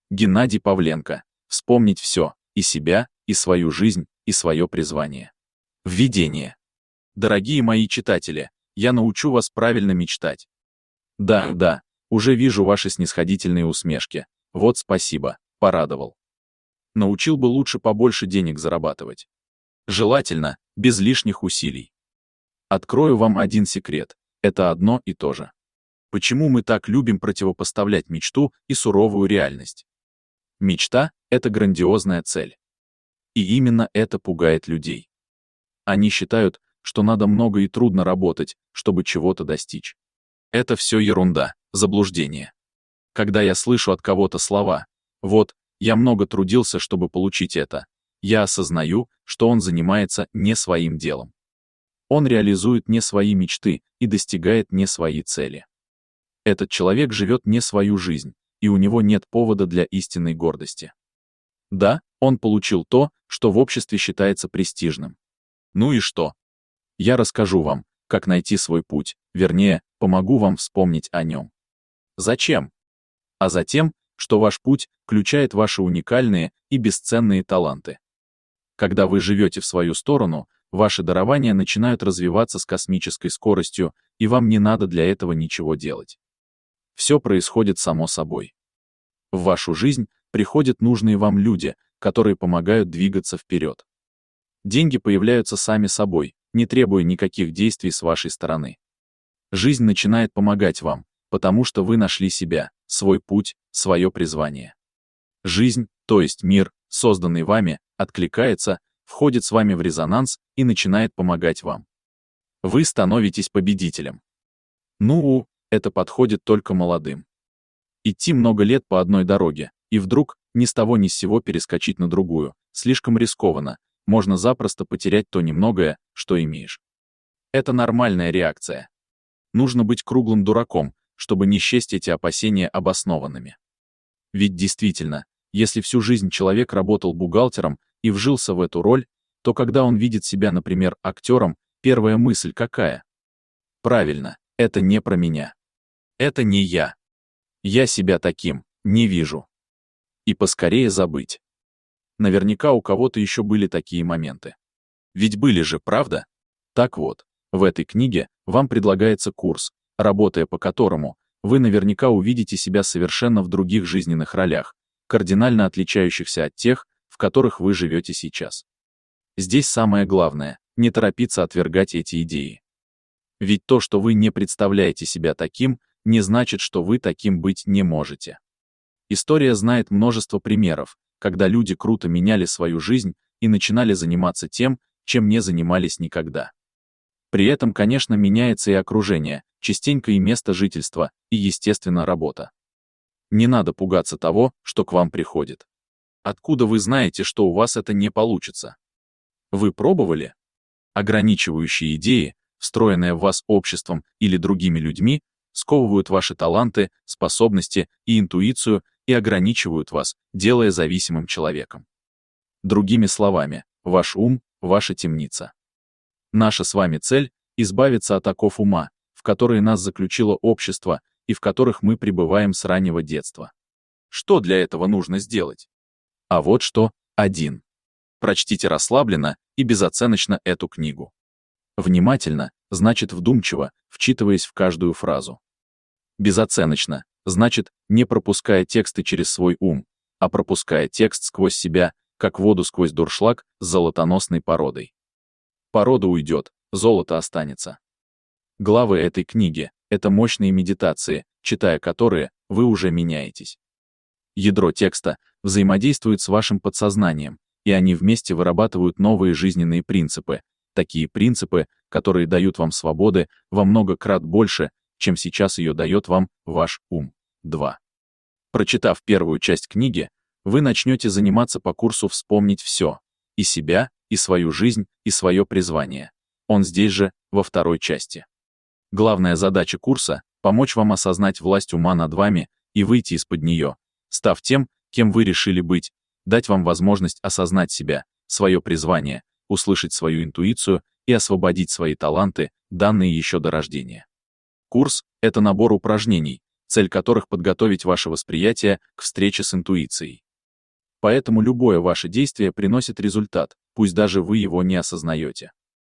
Геннадий Павленко. Вспомнить все, и себя, и свою жизнь, и свое призвание. Введение. Дорогие мои читатели, я научу вас правильно мечтать. Да, уже вижу ваши снисходительные усмешки. Вот спасибо, порадовал. Научил бы лучше побольше денег зарабатывать. Желательно, без лишних усилий. Открою вам один секрет. Это одно и то же. Почему мы так любим противопоставлять мечту и суровую реальность? Мечта — это грандиозная цель. И именно это пугает людей. Они считают, что надо много и трудно работать, чтобы чего-то достичь. Это все ерунда, заблуждение. Когда я слышу от кого-то слова «вот, я много трудился, чтобы получить это», я осознаю, что он занимается не своим делом. Он реализует не свои мечты и достигает не свои цели. Этот человек живет не свою жизнь, и у него нет повода для истинной гордости. Да, он получил то, что в обществе считается престижным. Ну и что? Я расскажу вам, как найти свой путь, вернее, помогу вам вспомнить о нем. Зачем? А затем, что ваш путь включает ваши уникальные и бесценные таланты. Когда вы живете в свою сторону, ваши дарования начинают развиваться с космической скоростью, и вам не надо для этого ничего делать. Все происходит само собой. В вашу жизнь приходят нужные вам люди, которые помогают двигаться вперед. Деньги появляются сами собой, не требуя никаких действий с вашей стороны. Жизнь начинает помогать вам, потому что вы нашли себя, свой путь, свое призвание. Жизнь, то есть мир, созданный вами, откликается, входит с вами в резонанс и начинает помогать вам. Вы становитесь победителем. Это подходит только молодым. Идти много лет по одной дороге, и вдруг, ни с того ни с сего перескочить на другую, слишком рискованно, можно запросто потерять то немногое, что имеешь. Это нормальная реакция. Нужно быть круглым дураком, чтобы не счесть эти опасения обоснованными. Ведь действительно, если всю жизнь человек работал бухгалтером и вжился в эту роль, то когда он видит себя, например, актером, первая мысль какая? Правильно, это не про меня. Это не я. Я себя таким не вижу. И поскорее забыть. Наверняка у кого-то еще были такие моменты. Ведь были же, правда? Так вот, в этой книге вам предлагается курс, работая по которому вы наверняка увидите себя совершенно в других жизненных ролях, кардинально отличающихся от тех, в которых вы живете сейчас. Здесь самое главное — не торопиться отвергать эти идеи. Ведь то, что вы не представляете себя таким, не значит, что вы таким быть не можете. История знает множество примеров, когда люди круто меняли свою жизнь и начинали заниматься тем, чем не занимались никогда. При этом, конечно, меняется и окружение, частенько и место жительства, и, естественно, работа. Не надо пугаться того, что к вам приходит. Откуда вы знаете, что у вас это не получится? Вы пробовали? Ограничивающие идеи, встроенные в вас обществом или другими людьми, сковывают ваши таланты, способности и интуицию и ограничивают вас, делая зависимым человеком. Другими словами, ваш ум — ваша темница. Наша с вами цель — избавиться от оков ума, в которые нас заключило общество и в которых мы пребываем с раннего детства. Что для этого нужно сделать? А вот что. 1. Прочтите расслабленно и безоценочно эту книгу. Внимательно, значит вдумчиво, вчитываясь в каждую фразу. Безоценочно, значит, не пропуская тексты через свой ум, а пропуская текст сквозь себя, как воду сквозь дуршлаг с золотоносной породой. Порода уйдет, золото останется. Главы этой книги — это мощные медитации, читая которые, вы уже меняетесь. Ядро текста взаимодействует с вашим подсознанием, и они вместе вырабатывают новые жизненные принципы, такие принципы, которые дают вам свободы во много крат больше, чем сейчас ее дает вам ваш ум. 2. Прочитав первую часть книги, вы начнете заниматься по курсу «Вспомнить все» — и себя, и свою жизнь, и свое призвание. Он здесь же, во второй части. Главная задача курса — помочь вам осознать власть ума над вами и выйти из-под нее, став тем, кем вы решили быть, дать вам возможность осознать себя, свое призвание, услышать свою интуицию и освободить свои таланты, данные еще до рождения. Курс — это набор упражнений, цель которых подготовить ваше восприятие к встрече с интуицией. Поэтому любое ваше действие приносит результат, пусть даже вы его не осознаете.